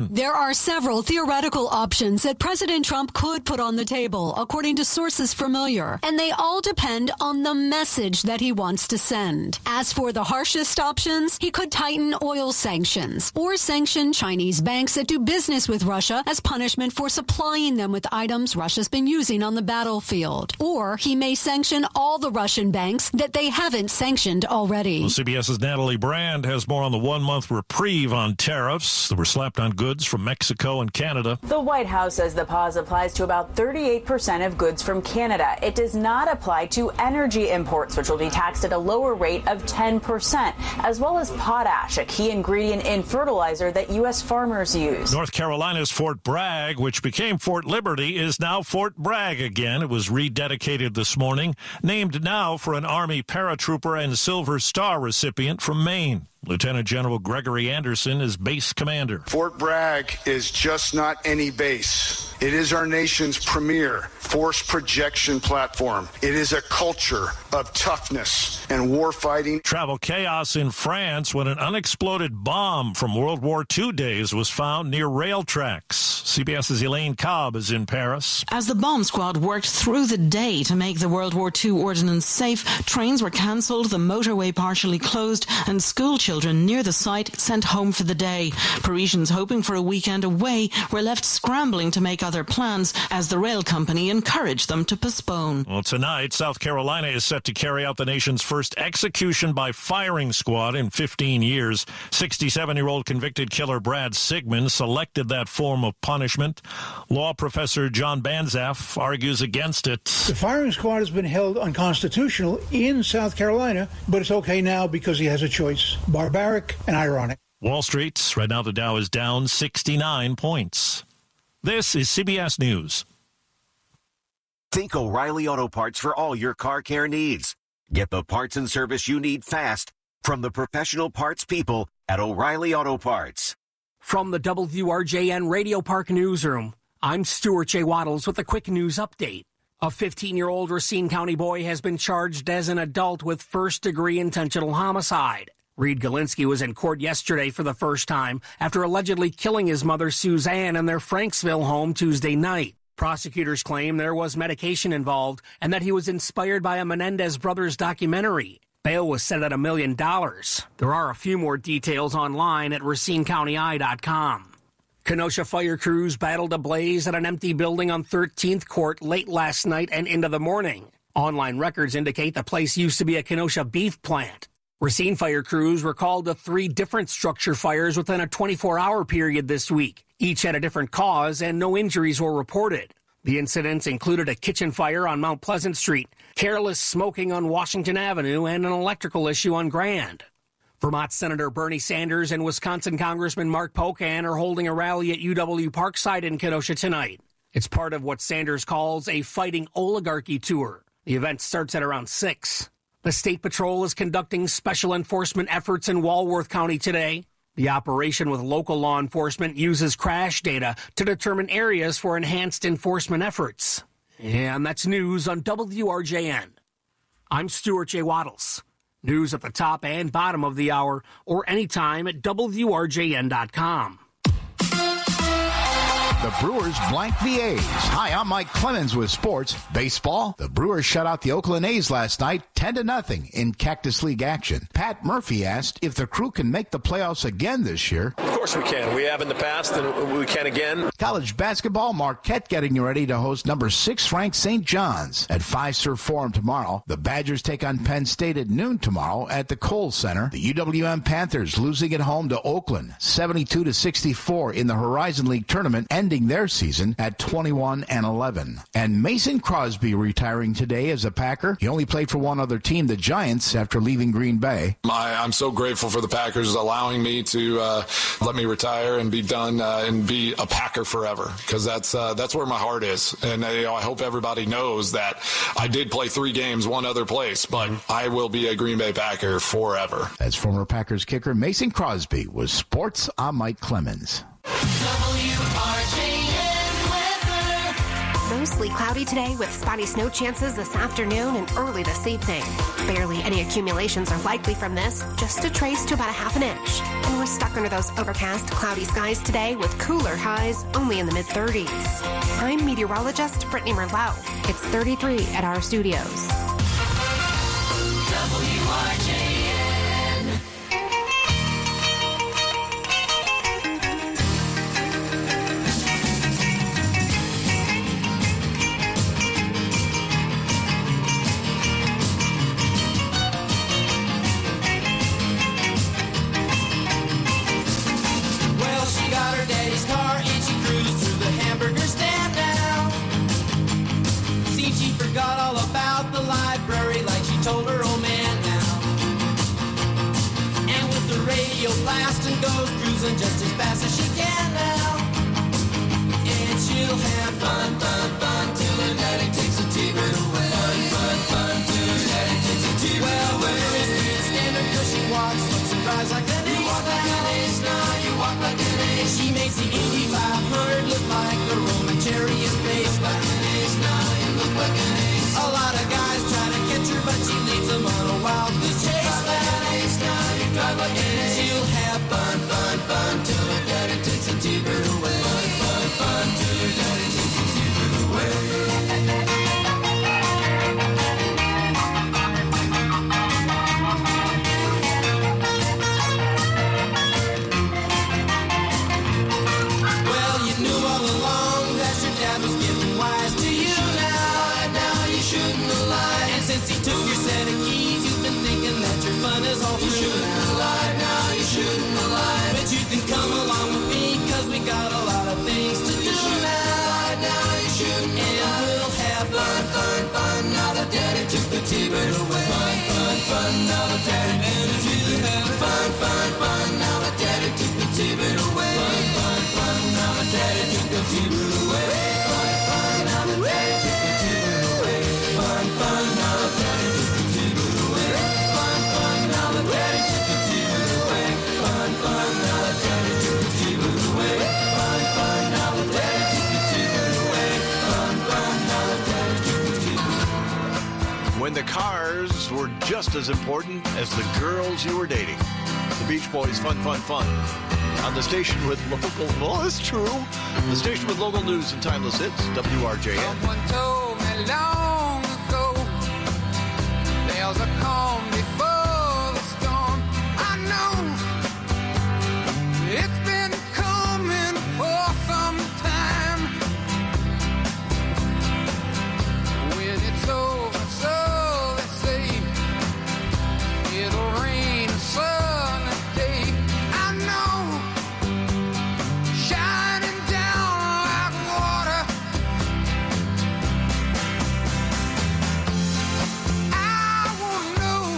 There are several theoretical options that President Trump could put on the table, according to sources familiar, and they all depend on the message that he wants to send. As for the harshest options, he could tighten oil sanctions or sanction Chinese banks that do business with Russia as punishment for supplying them with items Russia's been using on the battlefield. Or he may sanction all the Russian banks that they haven't sanctioned already. Well, CBS's Natalie Brand has more on the one-month reprieve on tariffs that were slapped on goods from Mexico and Canada. The White House says the pause applies to about 38% of goods from Canada. It does not apply to energy imports, which will be taxed at a lower rate of 10%, as well as potash, a key ingredient in fertilizer that U.S. farmers use. North Carolina's Fort Bragg, which became Fort Liberty, is now Fort Bragg again. It was rededicated this morning, named now for an Army paratrooper and Silver Star recipient from Maine. Lieutenant General Gregory Anderson is base commander. Fort Bragg is just not any base. It is our nation's premier force projection platform. It is a culture of toughness and war fighting. Travel chaos in France when an unexploded bomb from World War II days was found near rail tracks. CBS's Elaine Cobb is in Paris. As the bomb squad worked through the day to make the World War II ordnance safe, trains were cancelled, the motorway partially closed, and school children near the site sent home for the day. Parisians hoping for a weekend away were left scrambling to make other plans as the rail company encouraged them to postpone. Well, tonight, South Carolina is set to carry out the nation's first execution by firing squad in 15 years. 67-year-old convicted killer Brad Sigmund selected that form of punishment. Law professor John Banzaf argues against it. The firing squad has been held unconstitutional in South Carolina, but it's okay now because he has a choice. Barbaric and ironic. Wall Street, right now the Dow is down 69 points. This is CBS News. Think O'Reilly Auto Parts for all your car care needs. Get the parts and service you need fast from the professional parts people at O'Reilly Auto Parts. From the WRJN Radio Park Newsroom, I'm Stuart J. Waddles with a quick news update. A 15-year-old Racine County boy has been charged as an adult with first-degree intentional homicide. Reed Galinsky was in court yesterday for the first time after allegedly killing his mother Suzanne in their Franksville home Tuesday night. Prosecutors claim there was medication involved and that he was inspired by a Menendez Brothers documentary. Bail was set at $1 million. There are a few more details online at RacineCountyEye.com. Kenosha fire crews battled a blaze at an empty building on 13th Court late last night and into the morning. Online records indicate the place used to be a Kenosha beef plant. Racine fire crews were called to 3 different structure fires within a 24-hour period this week. Each had a different cause and no injuries were reported. The incidents included a kitchen fire on Mount Pleasant Street, careless smoking on Washington Avenue, and an electrical issue on Grand. Vermont Senator Bernie Sanders and Wisconsin Congressman Mark Pocan are holding a rally at UW Parkside in Kenosha tonight. It's part of what Sanders calls a fighting oligarchy tour. The event starts at around 6. The State Patrol is conducting special enforcement efforts in Walworth County today. The operation with local law enforcement uses crash data to determine areas for enhanced enforcement efforts. And that's news on WRJN. I'm Stuart J. Waddles. News at the top and bottom of the hour or anytime at WRJN.com. The Brewers blank the A's. Hi, I'm Mike Clemens with sports. Baseball, the Brewers shut out the Oakland A's last night 10-0 in Cactus League action. Pat Murphy asked if the Crew can make the playoffs again this year. Of course we can. We have in the past and we can again. College basketball, Marquette getting ready to host number 6 ranked St. John's at Fiserv Forum tomorrow. The Badgers take on Penn State at noon tomorrow at the Kohl Center. The UWM Panthers losing at home to Oakland 72-64 in the Horizon League tournament, ending their season at 21-11. And Mason Crosby retiring today as a Packer. He only played for one other team, the Giants, after leaving Green Bay. I'm so grateful for the Packers allowing me to let me retire and be done and be a Packer forever, because that's where my heart is. And I hope everybody knows that I did play 3 games one other place, but I will be a Green Bay Packer forever. As former Packers kicker Mason Crosby was Sports. I'm Mike Clemens. Mostly cloudy today with spotty snow chances this afternoon and early this evening. Barely any accumulations are likely from this, just a trace to about a half an inch. And we're stuck under those overcast, cloudy skies today with cooler highs only in the mid-30s. I'm meteorologist Brittany Merlot. It's 33 at our studios. WRJN. Forgot all about the library like she told her old man now. And with the radio blasting goes cruising just as fast as she can now. And she'll have fun, fun, fun till her daddy takes a T-bird away. Fun, fun, fun till her daddy takes a T-bird away. Well, the girls can't stand her 'cause she walks, looks and drives like an ace. You walk like an ace now, you walk like an ace. She makes the Indy 500 look like a Roman chariot race. Like an ace now, you look like an ace. A lot of guys try to catch her, but she leads them on a wild goose chase. Drive like an ace now, you drive like an ace. She'll have fun, fun, fun till her daddy takes a T-bird away. Fun, fun, fun till her daddy takes a T-bird away. Well, you knew all along that your dad was getting wise to you now. Now you shouldn't have lied. And since he took your set of keys, you've been thinking that your fun is all through. You shouldn't have lied. Now you shouldn't have lied. But you can come along with me, 'cause we got a lot of things to do now. Now you shouldn't have lied. And we'll have fun, fun, fun. Now that daddy took the T-bird away. Fun, fun, fun. Now that daddy took the T-bird away. Fun, fun, fun. Now that daddy took the T-bird away. Fun, fun, fun. Now that daddy took the T-bird away. Fun, fun. Now that daddy took the T-bird away. Fun, fun. Now that daddy took the T-bird away. Fun, fun. Now that daddy took the T-bird away. Fun, fun. Now that daddy took the T-bird away. Fun, fun. Now that daddy took the T-bird away. Fun, fun. Now that daddy took the T-bird away. When the cars were just as important as the girls you were dating. The Beach Boys, Fun, Fun, Fun. On the station with local, well, it's true. The station with local news and timeless hits, WRJN. Someone told me long ago, there's a calm before the storm. I know it's been coming for some time. When it's over, so they say, it'll rain a sunny day. I know, shining down like water. I won't know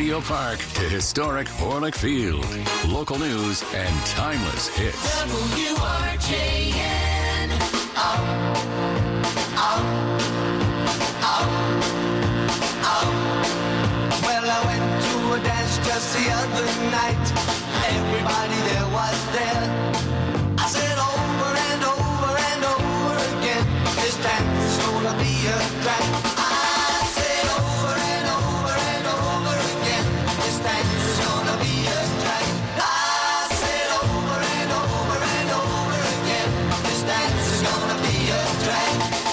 Radio Park to historic Orlick Field. Local news and timeless hits. WRJN. Well, I went to a dance just the other night. Everybody there was there. I said over and over and over again, this dance is gonna be a drag. I said over and over and over again, this dance is gonna be a drag. I said over and over and over again, this dance is gonna be a drag.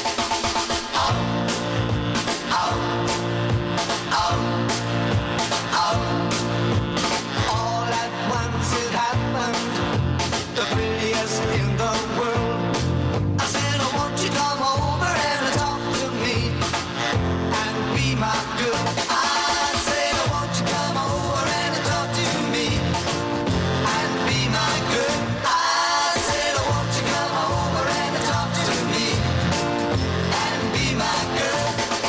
All at once it happened, the prettiest in the world. I said, oh, won't you come over and talk to me and be my girl? I said, oh, won't you come over and talk to me and be my girl? I said, oh, won't you come over and talk to me and be my girl?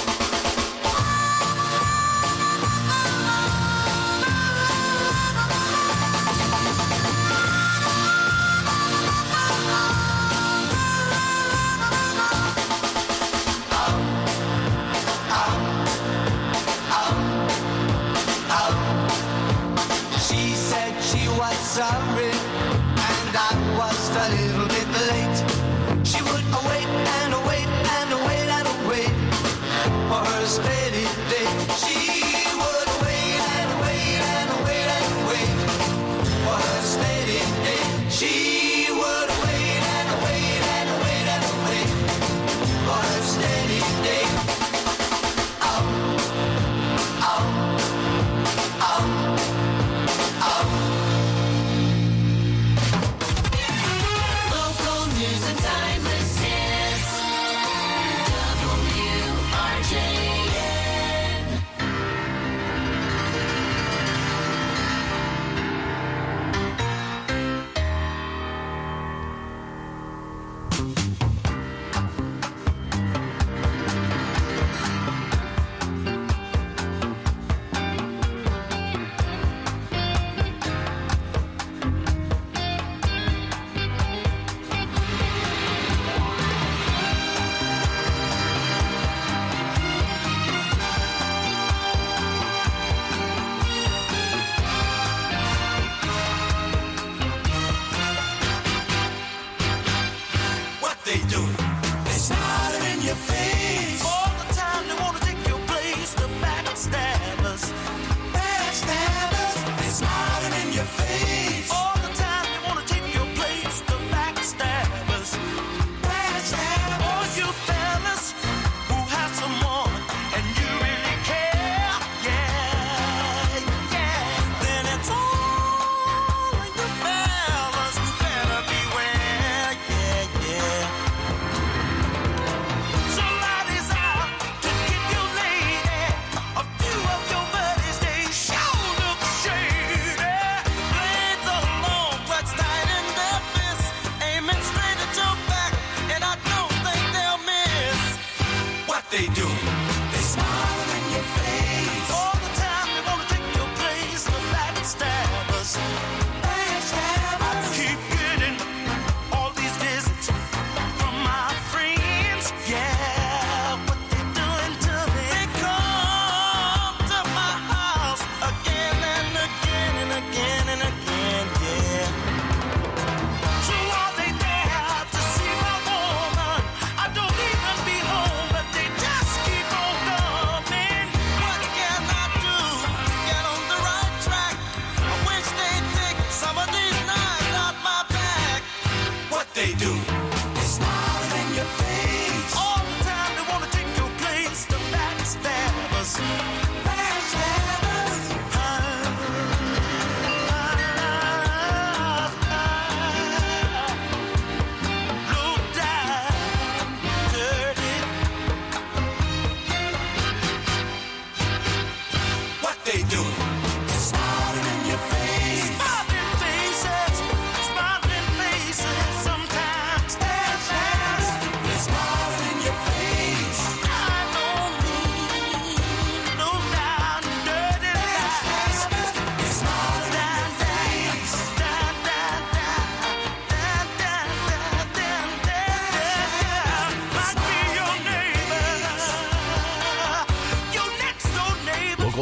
She said she was sorry, and I was a little bit late. She would wait and wait and wait and wait for her steady day. She would wait and wait and wait and wait for her steady day. She would wait and wait and wait and wait for her steady day.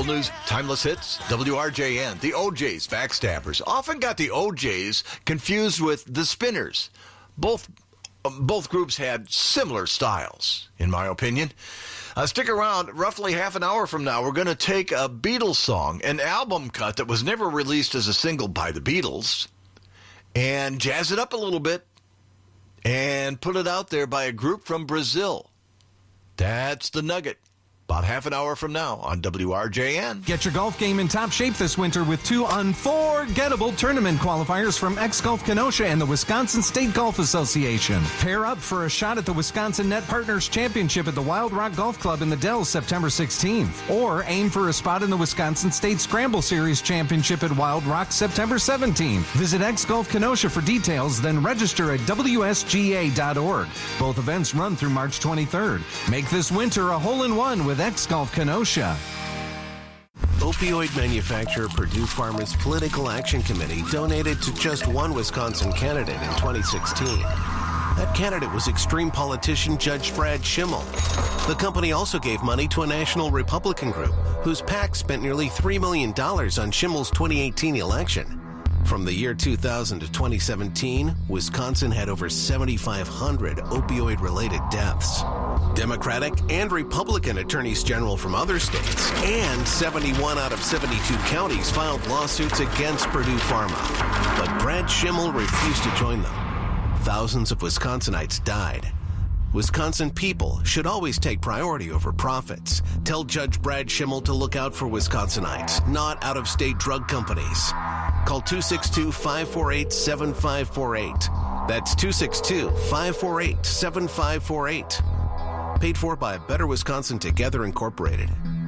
Local news, timeless hits, WRJN. The OJs, backstabbers, often got the OJs confused with the Spinners. Both groups had similar styles, in my opinion. Stick around. Roughly half an hour from now, we're going to take a Beatles song, an album cut that was never released as a single by the Beatles, and jazz it up a little bit and put it out there by a group from Brazil. That's the Nugget. About half an hour from now on WRJN. Get your golf game in top shape this winter with 2 unforgettable tournament qualifiers from X-Golf Kenosha and the Wisconsin State Golf Association. Pair up for a shot at the Wisconsin Net Partners Championship at the Wild Rock Golf Club in the Dells September 16th. Or aim for a spot in the Wisconsin State Scramble Series Championship at Wild Rock September 17th. Visit X-Golf Kenosha for details, then register at WSGA.org. Both events run through March 23rd. Make this winter a hole-in-one with X-Golf Kenosha. Opioid manufacturer Purdue Pharma's Political Action Committee donated to just one Wisconsin candidate in 2016. That candidate was extreme politician Judge Brad Schimmel. The company also gave money to a national Republican group whose PAC spent nearly $3 million on Schimmel's 2018 election. From the year 2000 to 2017, Wisconsin had over 7,500 opioid-related deaths. Democratic and Republican attorneys general from other states and 71 out of 72 counties filed lawsuits against Purdue Pharma. But Brad Schimmel refused to join them. Thousands of Wisconsinites died. Wisconsin people should always take priority over profits. Tell Judge Brad Schimmel to look out for Wisconsinites, not out-of-state drug companies. Call 262-548-7548. That's 262-548-7548. Paid for by Better Wisconsin Together Incorporated.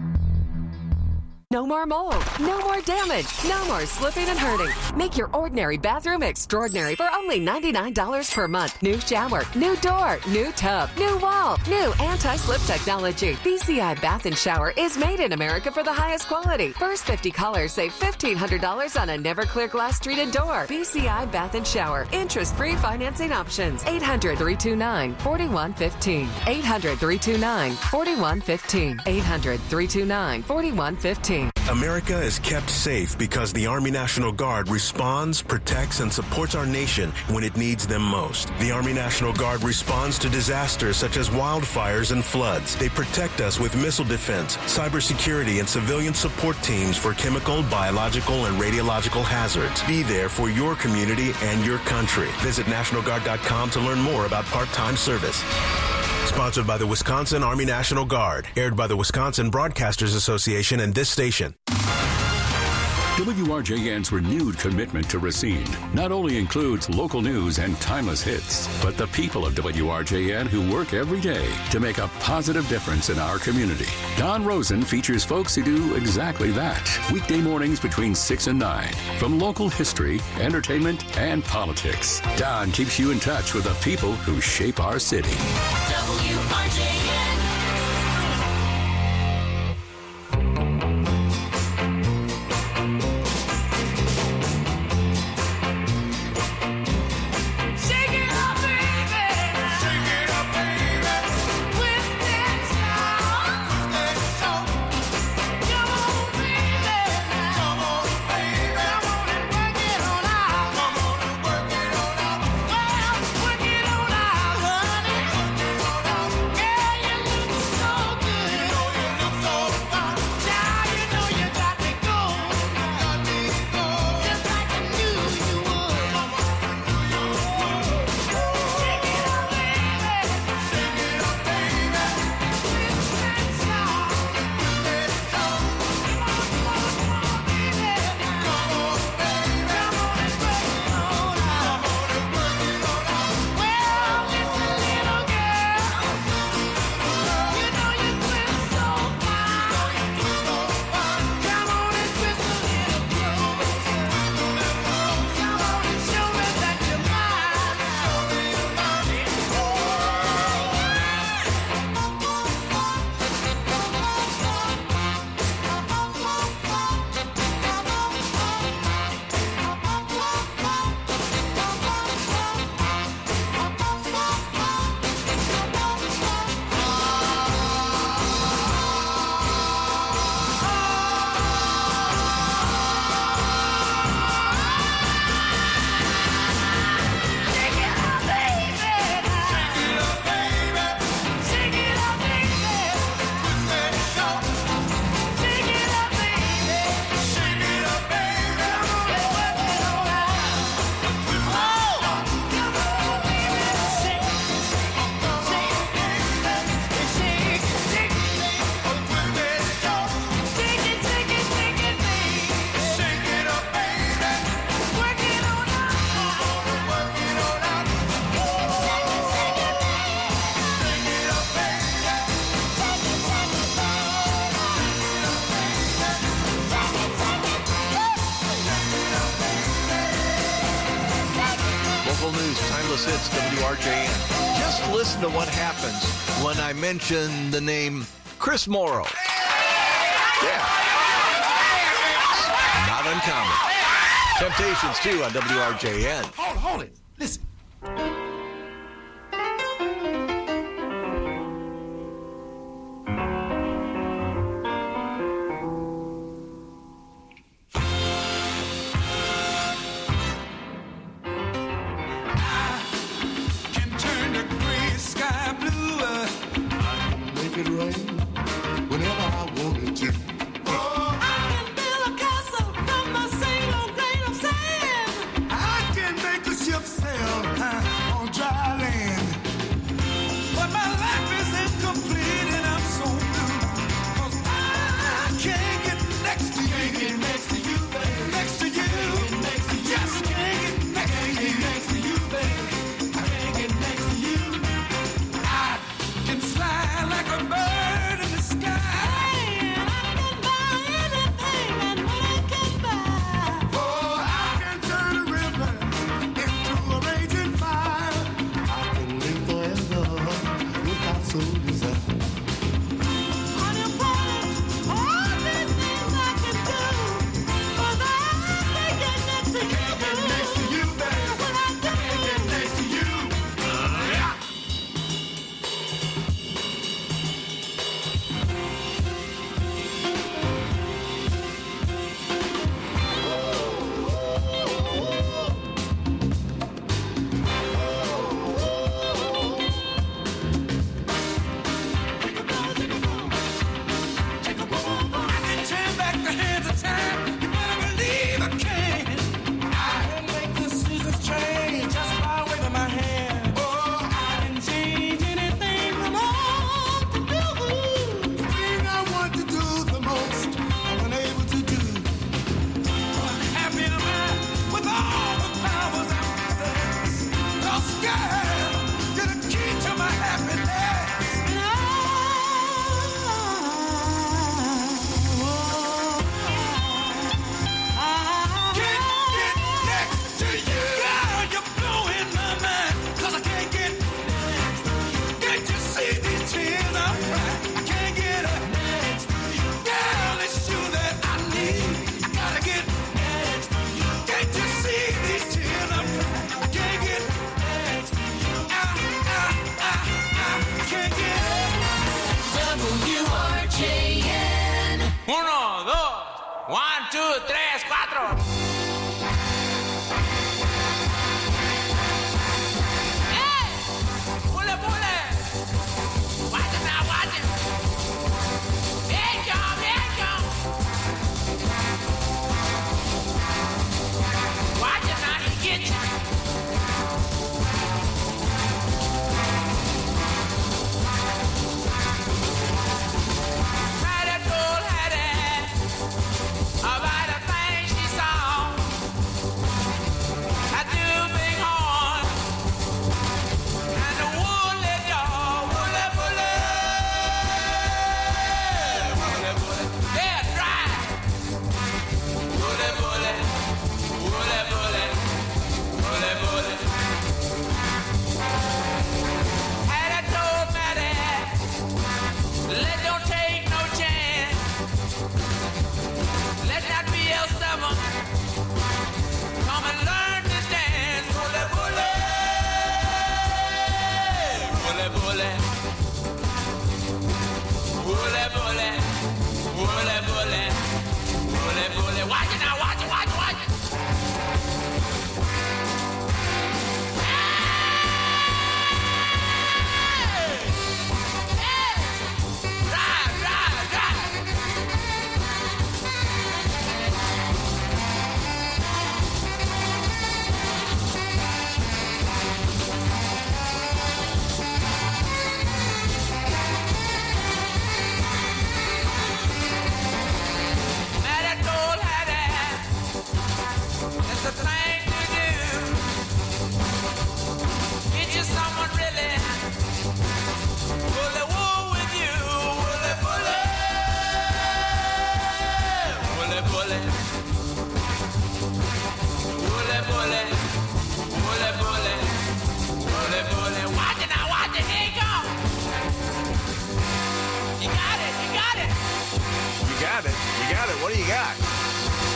No more mold, no more damage, no more slipping and hurting. Make your ordinary bathroom extraordinary for only $99 per month. New shower, new door, new tub, new wall, new anti-slip technology. BCI Bath & Shower is made in America for the highest quality. First 50 callers save $1,500 on a never clear glass treated door. BCI Bath & Shower. Interest-free financing options. 800-329-4115. 800-329-4115. 800-329-4115. America is kept safe because the Army National Guard responds, protects, and supports our nation when it needs them most. The Army National Guard responds to disasters such as wildfires and floods. They protect us with missile defense, cybersecurity, and civilian support teams for chemical, biological, and radiological hazards. Be there for your community and your country. Visit NationalGuard.com to learn more about part-time service. Sponsored by the Wisconsin Army National Guard. Aired by the Wisconsin Broadcasters Association and this station. WRJN's renewed commitment to Racine not only includes local news and timeless hits, but the people of WRJN who work every day to make a positive difference in our community. Don Rosen features folks who do exactly that. Weekday mornings between 6 and 9. From local history, entertainment, and politics, Don keeps you in touch with the people who shape our city. WRJN. local news, timeless hits, WRJN. Just listen to what happens when I mention the name Chris Morrow. Yeah. Not uncommon. Temptations, too, on WRJN. Hold it. Listen.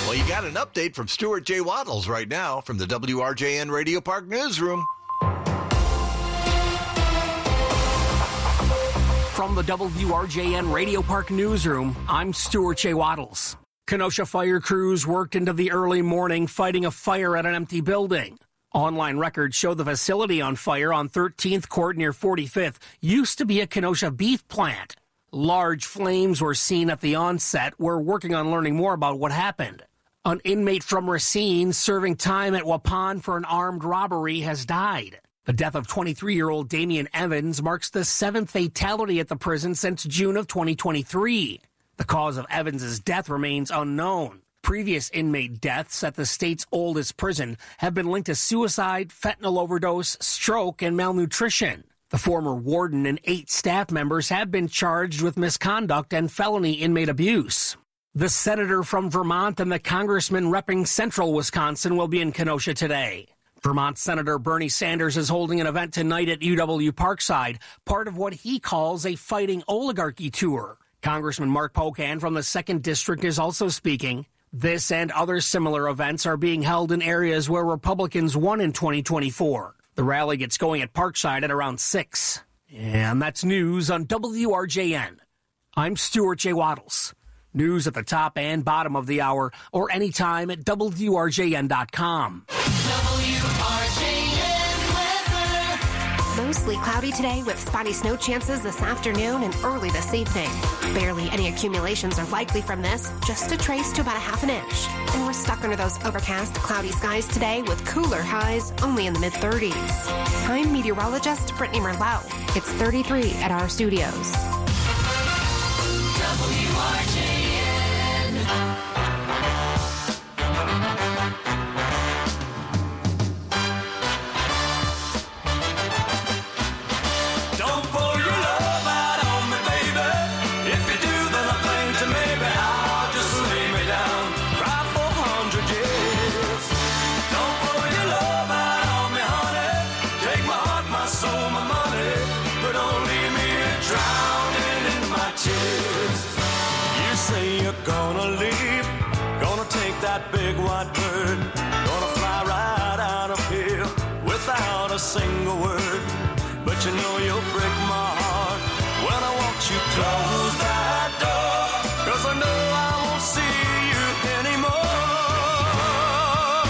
Well, you got an update from Stuart J. Waddles right now from the WRJN Radio Park Newsroom. From the WRJN Radio Park Newsroom, I'm Stuart J. Waddles. Kenosha fire crews worked into the early morning fighting a fire at an empty building. Online records show the facility on fire on 13th Court near 45th used to be a Kenosha beef plant. Large flames were seen at the onset. We're working on learning more about what happened. An inmate from Racine serving time at Waupun for an armed robbery has died. The death of 23-year-old Damian Evans marks the 7th fatality at the prison since June of 2023. The cause of Evans' death remains unknown. Previous inmate deaths at the state's oldest prison have been linked to suicide, fentanyl overdose, stroke, and malnutrition. The former warden and 8 staff members have been charged with misconduct and felony inmate abuse. The senator from Vermont and the congressman repping central Wisconsin will be in Kenosha today. Vermont Senator Bernie Sanders is holding an event tonight at UW Parkside, part of what he calls a fighting oligarchy tour. Congressman Mark Pocan from the 2nd District is also speaking. This and other similar events are being held in areas where Republicans won in 2024. The rally gets going at Parkside at around 6. And that's news on WRJN. I'm Stuart J. Waddles. News at the top and bottom of the hour or anytime at WRJN.com. Mostly cloudy today with spotty snow chances this afternoon and early this evening. Barely any accumulations are likely from this, just a trace to about a half an inch. And we're stuck under those overcast, cloudy skies today with cooler highs only in the mid-30s. I'm meteorologist Brittany Merlot. It's 33 at our studios. WRJN. Gonna leave, gonna take that big white bird, gonna fly right out of here without a single word. But you know you'll break my heart when I watch you close that door, 'cause I know I won't see you anymore.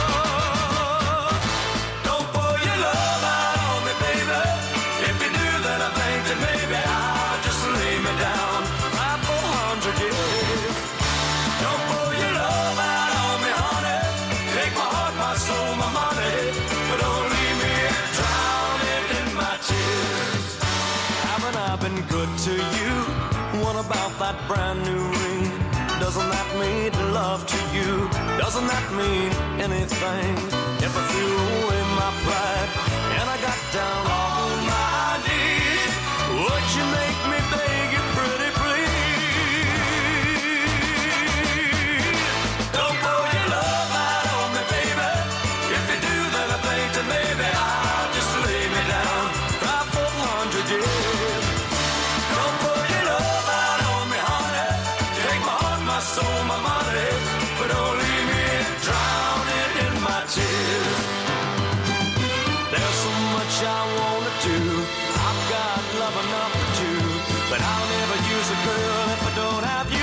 Don't pour your love out on me, baby. If you do, then I think that maybe I'll just lay me down right for 100 years. Good to you. What about that brand new ring? Doesn't that mean love to you? Doesn't that mean anything? If I threw away my pride and I got down on my knees, would you make me beg you pretty please? Don't pour your love out on me, baby. If you do, then I think that maybe I'll just lay me down right for 100 years. Soul, my money, but don't leave me drowning in my tears. There's so much I want to do. I've got love enough for two, but I'll never use a girl if I don't have you.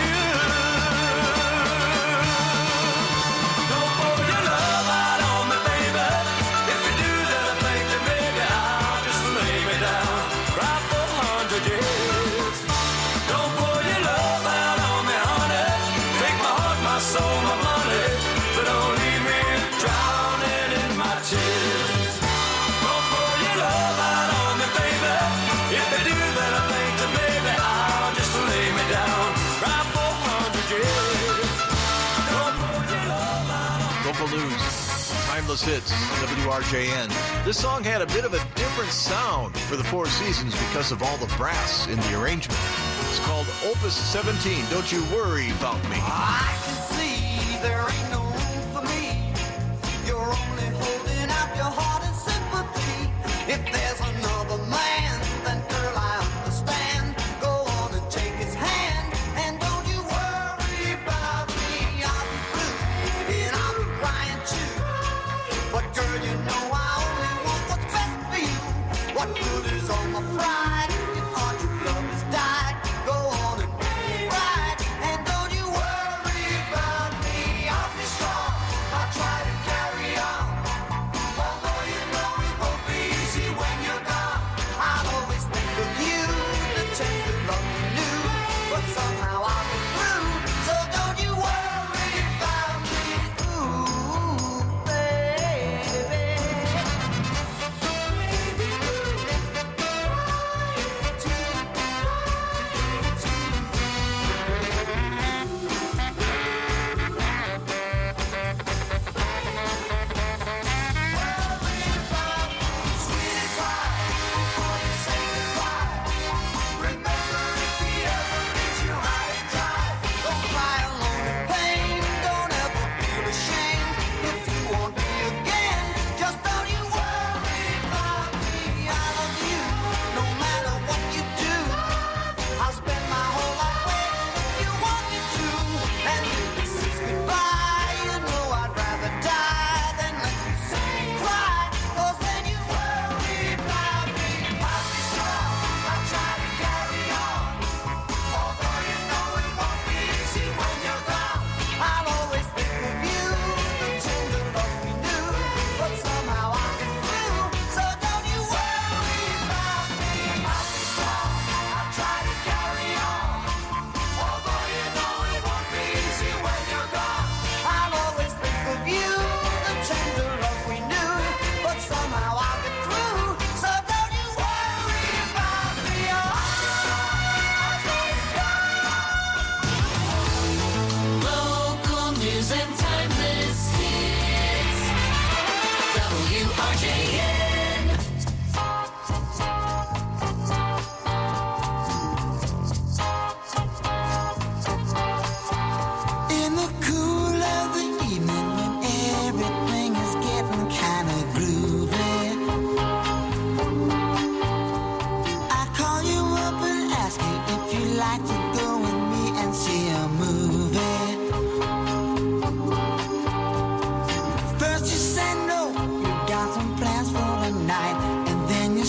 Don't pour your love out on me, baby. If you do, then I think that maybe I'll just lay me down right for 100 years. Don't pour your love out on me, honey. My soul, my money, but don't leave me drowning in my tears. Don't pour your love out on me, baby. If you do, then I think that maybe I'll just lay me down right for 100 years. Don't pour your love out on me. Local news, timeless hits, WRJN. This song had a bit of a different sound for the Four Seasons because of all the brass in the arrangement. It's called Opus 17, Don't You Worry About Me. I can see there ain't no room for me. You're only holding out your heart and sympathy. If there's another man, then girl, I understand. Go on and take his hand, and don't you worry about me. I'll be blue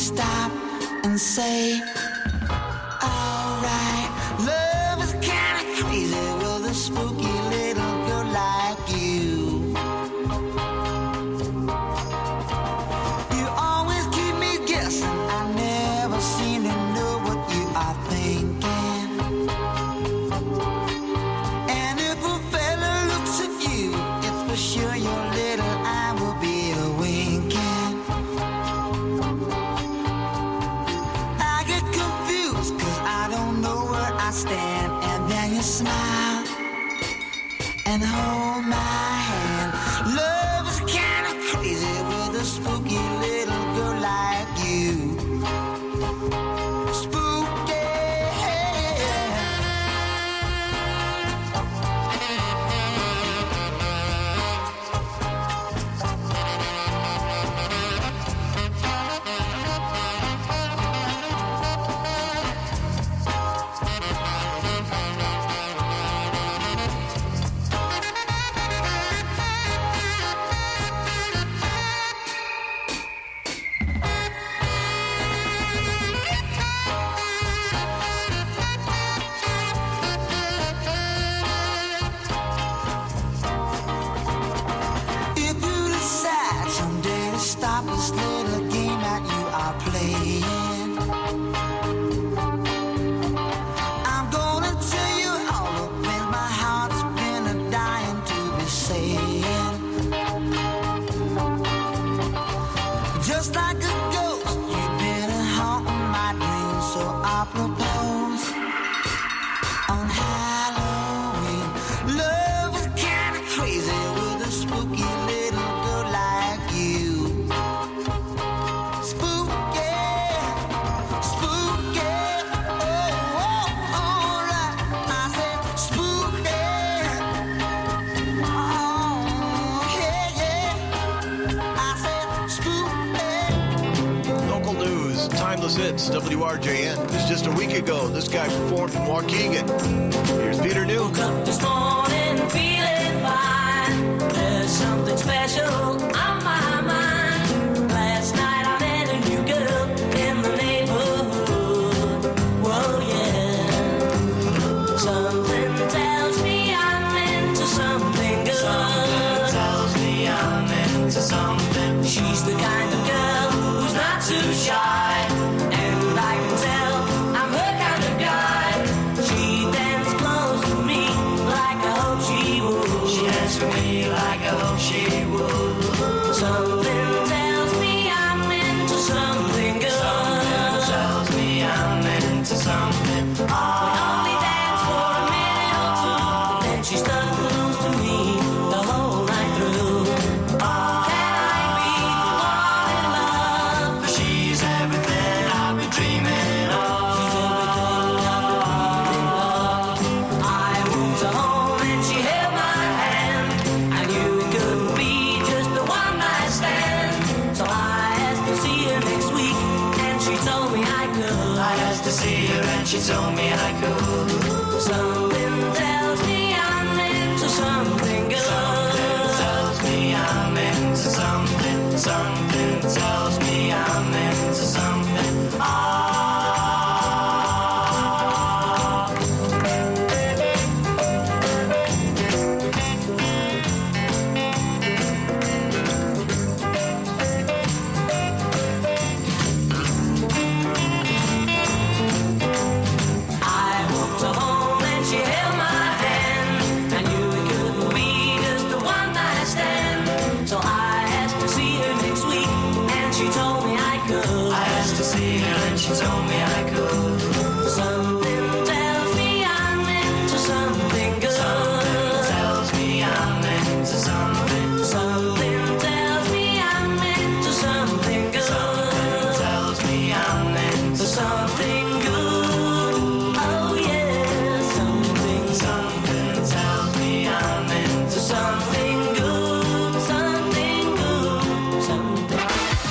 stop and say, alright, love is kinda crazy with a spooky little girl like you. You always keep me guessing, I never seem to know what you are thinking. And if a fella looks at you, it's for sure your little eye will be a winking. I get confused cause I don't know where I stand. And then you smile and hold my hand. Love is kinda crazy with a spooky little girl like you. Stop this little game that you are playing. I'm gonna tell you all the things my heart's been dying to be saying. Just like a ghost, you've been haunting my dreams, so I propose on Halloween. Love is kinda crazy with a spooky little girl like you. Timeless Hits, WRJN. It was just a week ago. This guy performed in Waukegan. Here's Peter New. Woke up this morning feeling fine. There's something special on my mind. Last night I met a new girl in the neighborhood. Whoa, yeah. Something tells me I'm into something good. Something tells me I'm into something. She's the kind of girl who's not too shy. Like I hope she would. Something tells me I'm into something good. Something tells me I'm into something. We only dance for a minute or two, and then she stuck close to me the whole night through. Can I be the one in love? She's everything I've been dreaming of. She's everything I've been dreaming of. I went to home and she held my hand. I knew it couldn't be just a one-night stand. So I asked to see her next week, and she told me I could. I asked to see her and she told me I could. Something tells me I'm into something good. Something tells me I'm into something. Something tells me I'm into something. She told me I could. Something tells me I'm into something good. Something tells me I'm into something. Something tells me I'm into something good. Something tells me I'm into something good. Oh yeah, something tells me I'm into something good. Something good. Something.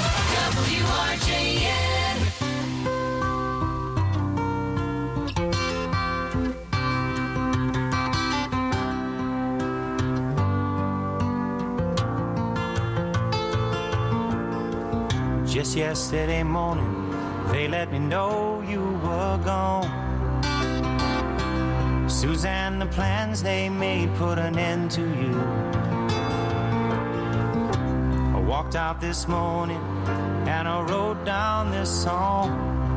WRJN. Just yesterday morning, they let me know you were gone. Suzanne, the plans they made put an end to you. I walked out this morning and I wrote down this song.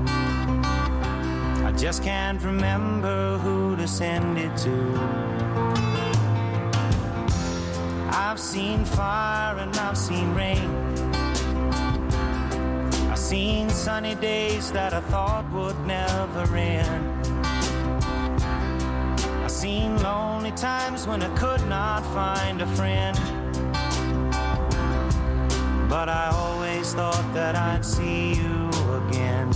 I just can't remember who to send it to. I've seen fire and I've seen rain. I've seen sunny days that I thought would never end. I've seen lonely times when I could not find a friend. But I always thought that I'd see you again.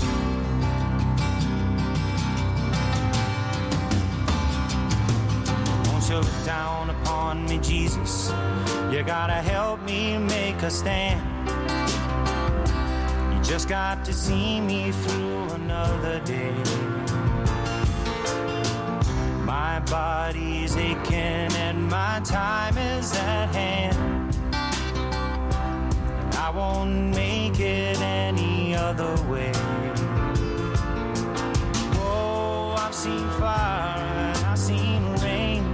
Won't you look down upon me, Jesus? You gotta help me make a stand. You just got to see me through another day. My body's aching and my time is at hand. I won't make it any other way. Oh, I've seen fire and I've seen rain.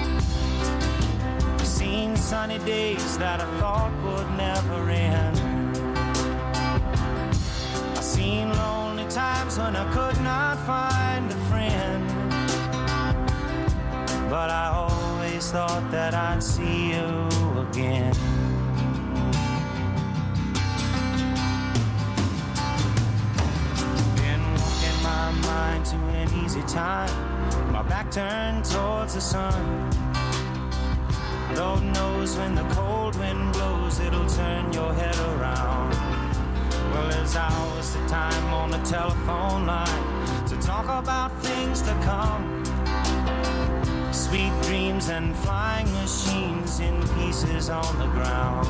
I've seen sunny days that I thought would never end. I've seen lonely times when I could not find a friend. But I always thought that I'd see you again. My mind to an easy time, my back turned towards the sun. Lord knows when the cold wind blows, it'll turn your head around. Well, there's hours of time on the telephone line to talk about things to come. Sweet dreams and flying machines in pieces on the ground.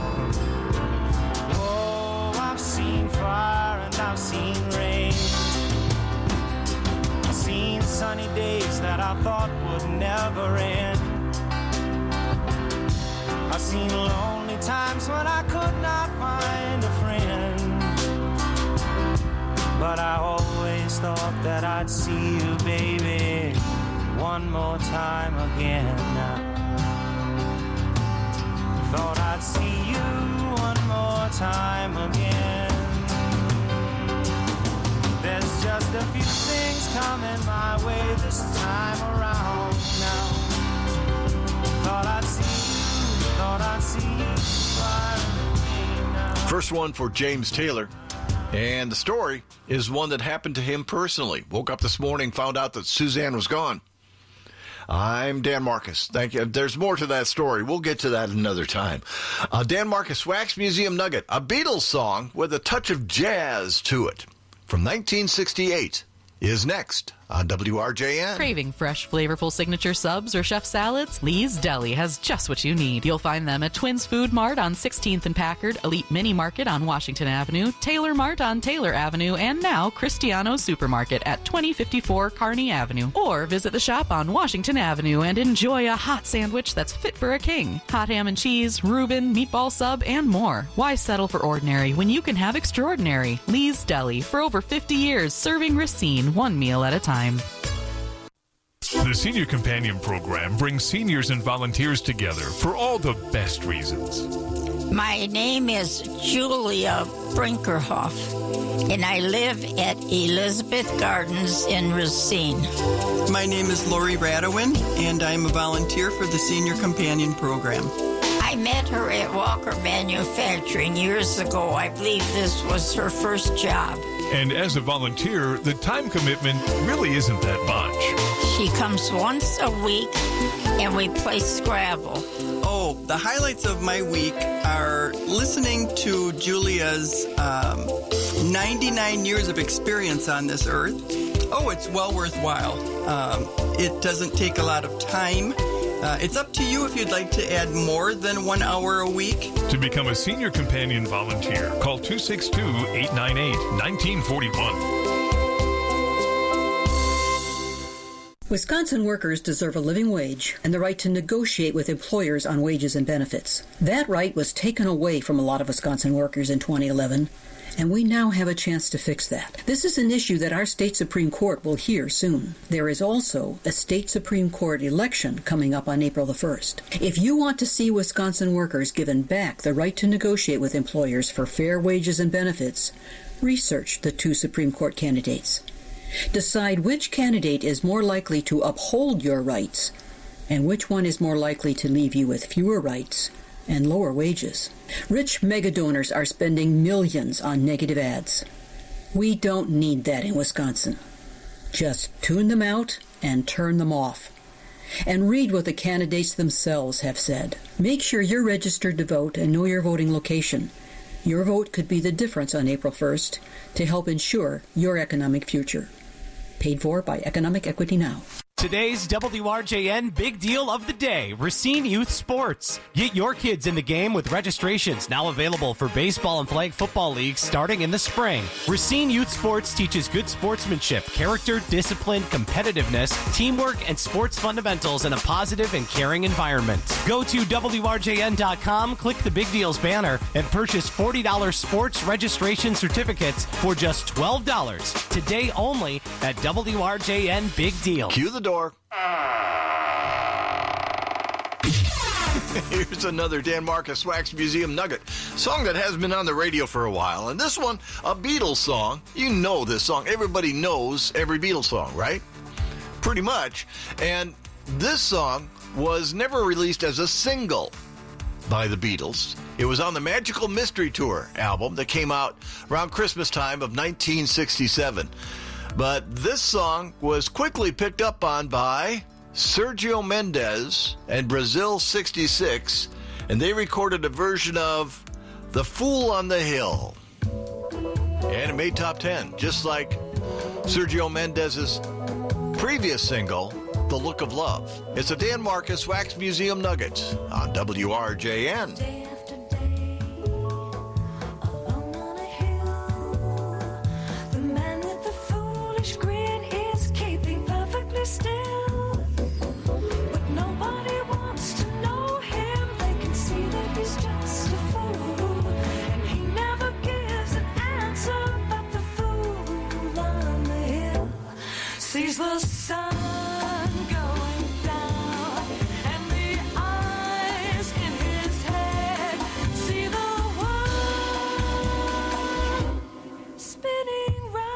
Oh, I've seen fire and I've seen rain. Seen sunny days that I thought would never end. I've seen lonely times when I could not find a friend. But I always thought that I'd see you, baby, one more time again. Thought I'd see you one more time again. There's just a few things coming my way this time around now. Thought I'd see you now. First one for James Taylor. And the story is one that happened to him personally. Woke up this morning, found out that Suzanne was gone. I'm Dan Marcus. Thank you. There's more to that story. We'll get to that another time. Dan Marcus, Wax Museum Nugget, a Beatles song with a touch of jazz to it. From 1968 is next on WRJN. Craving fresh, flavorful signature subs or chef salads? Lee's Deli has just what you need. You'll find them at Twins Food Mart on 16th and Packard, Elite Mini Market on Washington Avenue, Taylor Mart on Taylor Avenue, and now Cristiano Supermarket at 2054 Kearney Avenue. Or visit the shop on Washington Avenue and enjoy a hot sandwich that's fit for a king. Hot ham and cheese, Reuben, meatball sub, and more. Why settle for ordinary when you can have extraordinary? Lee's Deli, for over 50 years, serving Racine one meal at a time. The Senior Companion Program brings seniors and volunteers together for all the best reasons. My name is Julia Brinkerhoff, and I live at Elizabeth Gardens in Racine. My name is Lori Radowin, and I'm a volunteer for the Senior Companion Program. I met her at Walker Manufacturing years ago. I believe this was her first job. And as a volunteer, the time commitment really isn't that much. She comes once a week, and we play Scrabble. Oh, the highlights of my week are listening to Julia's 99 years of experience on this earth. Oh, it's well worthwhile. It doesn't take a lot of time. It's up to you if you'd like to add more than 1 hour a week. To become a Senior Companion volunteer, call 262-898-1941. Wisconsin workers deserve a living wage and the right to negotiate with employers on wages and benefits. That right was taken away from a lot of Wisconsin workers in 2011. and we now have a chance to fix that. This is an issue that our state Supreme Court will hear soon. There is also a state Supreme Court election coming up on April the 1st. If you want to see Wisconsin workers given back the right to negotiate with employers for fair wages and benefits, research the 2 Supreme Court candidates. Decide which candidate is more likely to uphold your rights and which one is more likely to leave you with fewer rights and lower wages. Rich megadonors are spending millions on negative ads. We don't need that in Wisconsin. Just tune them out and turn them off. And read what the candidates themselves have said. Make sure you're registered to vote and know your voting location. Your vote could be the difference on April 1st to help ensure your economic future. Paid for by Economic Equity Now. Today's WRJN Big Deal of the Day, Racine Youth Sports. Get your kids in the game with registrations now available for baseball and flag football leagues starting in the spring. Racine Youth Sports teaches good sportsmanship, character, discipline, competitiveness, teamwork, and sports fundamentals in a positive and caring environment. Go to WRJN.com, click the Big Deals banner, and purchase $40 sports registration certificates for just $12. Today only at WRJN Big Deal. Cue the door. Here's another Dan Marcus Wax Museum nugget. Song that has been on the radio for a while. And this one, a Beatles song. You know this song. Everybody knows every Beatles song, right? Pretty much. And this song was never released as a single by the Beatles. It was on the Magical Mystery Tour album that came out around Christmas time of 1967. But this song was quickly picked up on by Sergio Mendes and Brazil 66, and they recorded a version of The Fool on the Hill. And it made top 10, just like Sergio Mendes' previous single, The Look of Love. It's a Dan Marcus Wax Museum Nugget on WRJN. Grin is keeping perfectly still, but nobody wants to know him. They can see that he's just a fool, and he never gives an answer. But the fool on the hill sees the sun going down, and the eyes in his head see the world spinning round.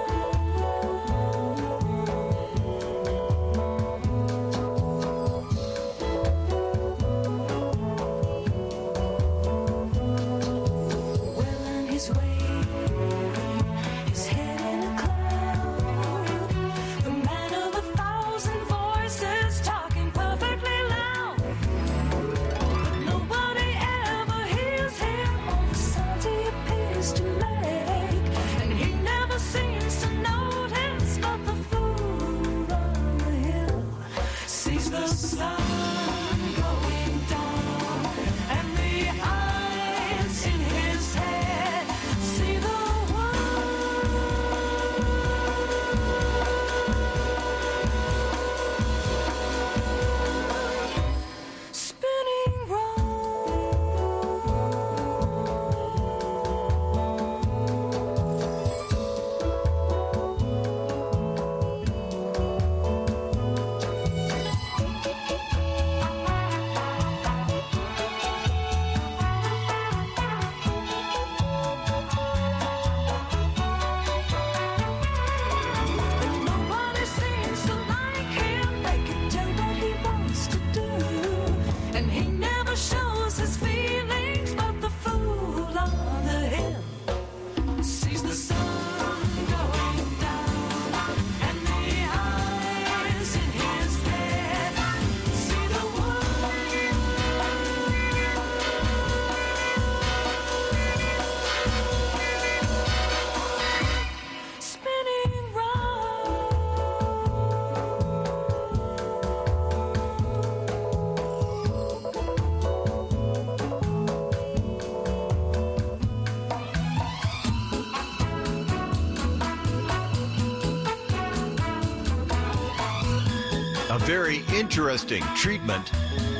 Very interesting treatment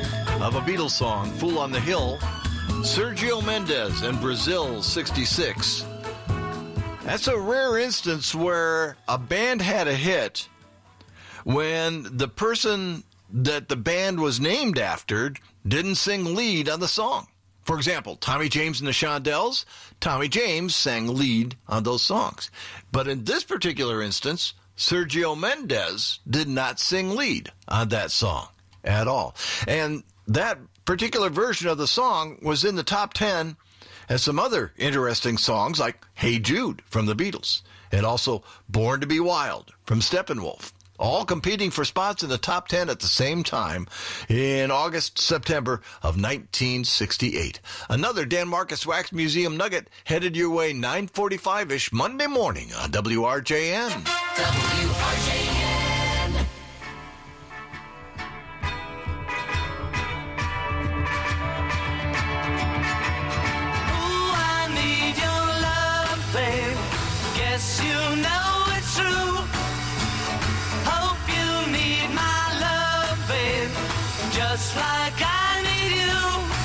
of a Beatles song, Fool on the Hill. Sergio Mendes and Brazil 66 That's a rare instance where a band had a hit when the person that the band was named after didn't sing lead on the song. For example, Tommy James and the Shondells, Tommy James sang lead on those songs. But in this particular instance, Sergio Mendes did not sing lead on that song at all. And that particular version of the song was in the top 10 as some other interesting songs like Hey Jude from the Beatles and also Born to Be Wild from Steppenwolf, all competing for spots in the top 10 at the same time in August, September of 1968. Another Dan Marcus Wax Museum nugget headed your way 9:45-ish Monday morning on WRJN. WRJN. Guess you know it's true. Hope you need my love, babe, just like I need you.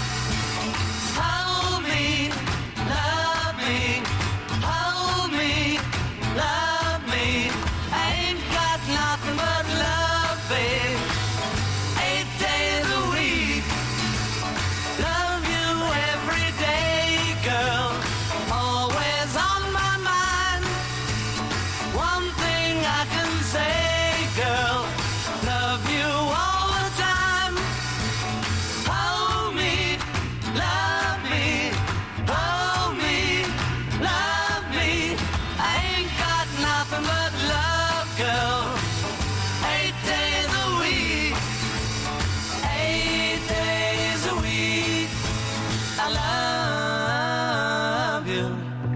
Hold me, love me, hold me, love me. I ain't got nothing but love, babe, 8 days a week. Love you every day, girl, always on my mind. One thing I can say, girl, love you all the time. Hold me, love me, hold me, love me. I ain't got nothing but love, girl, 8 days a week, 8 days a week. I love you.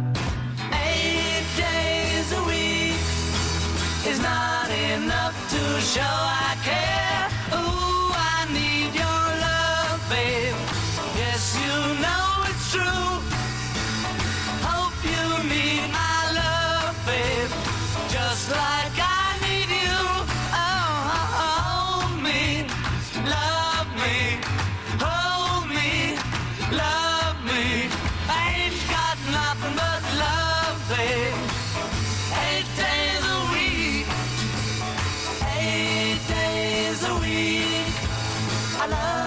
8 days a week is not enough to show I care. Ooh, I need your love, babe. Yes, you know it's true. Hope you need my love, babe, just like I need you. Oh, hold me, love me, hold me, love me. I ain't got nothing but love, babe, 8 days a week, 8 days a week. I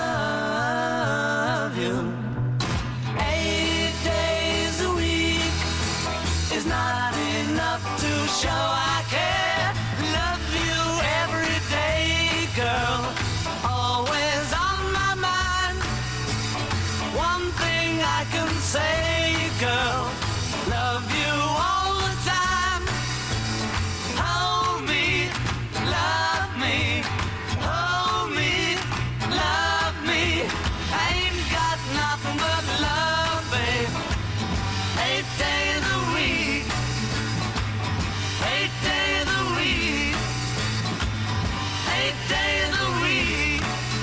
love you. 8 days a week is not enough to show I care. Love you every day, girl, always on my mind. One thing I can say, girl, love you all the time. Hold me, love me, hold me, love me. I ain't got nothing but love, babe, 8 days a week, 8 days a week, 8 days a week.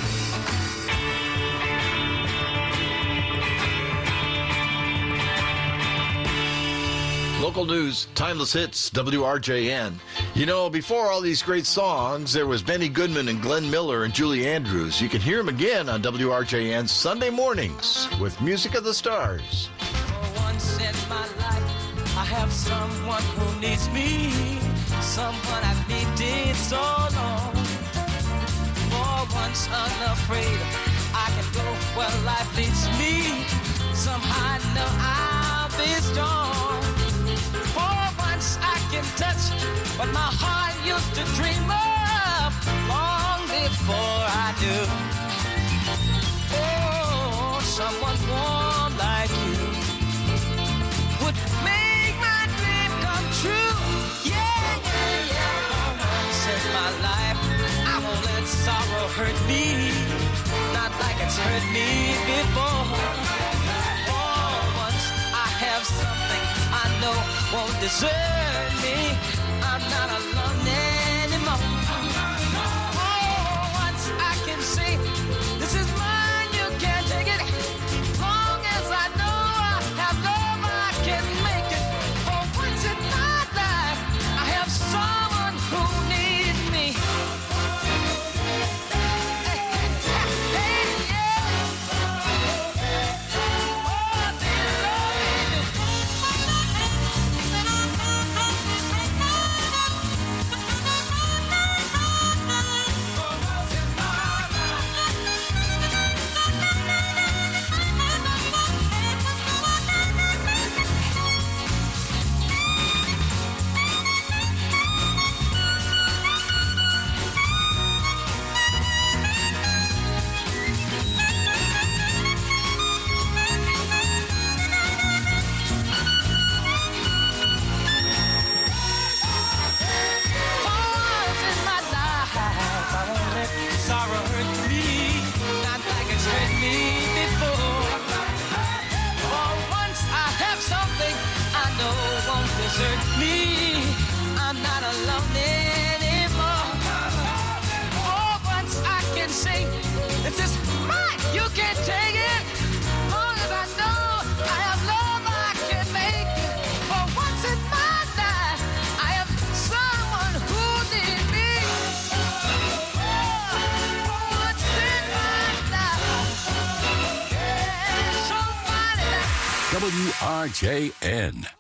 Local news, timeless hits, WRJN. You know, before all these great songs, there was Benny Goodman and Glenn Miller and Julie Andrews. You can hear them again on WRJN Sunday mornings with Music of the Stars. For once in my life, I have someone who needs me, someone I've needed so long. For once unafraid, I can go where life leads me. Somehow I know I'll be strong. For once I can touch what my heart used to dream of long before I knew. Oh, someone warm like you would make my dream come true. Yeah, yeah, yeah. For once in my life, I won't let sorrow hurt me, not like it's hurt me before. For once I have something I know won't desert me. I'm not alone anymore. For once I can say, this is mine, you can't take it. Long as I know I have love, I can make it. For once in my life, I have someone who needs me. Hey, yeah. Oh, they love me. me. I'm not alone anymore. For once I can sing, it's just mine, you can't take it. Long as I know I have love, I can make it. For once in my life, I have someone who needs me. For once in my life, yeah, somebody that WRJN.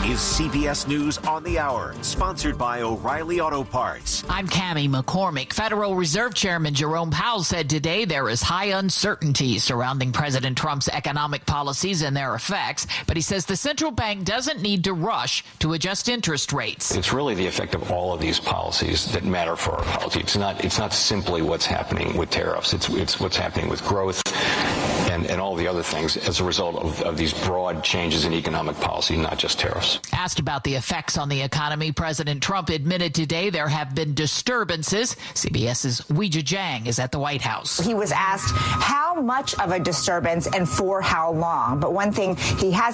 is CBS News on the Hour, sponsored by O'Reilly Auto Parts. I'm Cammie McCormick. Federal Reserve Chairman Jerome Powell said today there is high uncertainty surrounding President Trump's economic policies and their effects, but he says the central bank doesn't need to rush to adjust interest rates. It's really the effect of all of these policies that matter for our policy. It's not simply what's happening with tariffs. It's what's happening with growth and all the other things as a result of these broad changes in economic policy, not just tariffs. Asked about the effects on the economy, President Trump admitted today there have been disturbances. CBS's Weijia Jiang is at the White House. He was asked how much of a disturbance and for how long. But one thing he has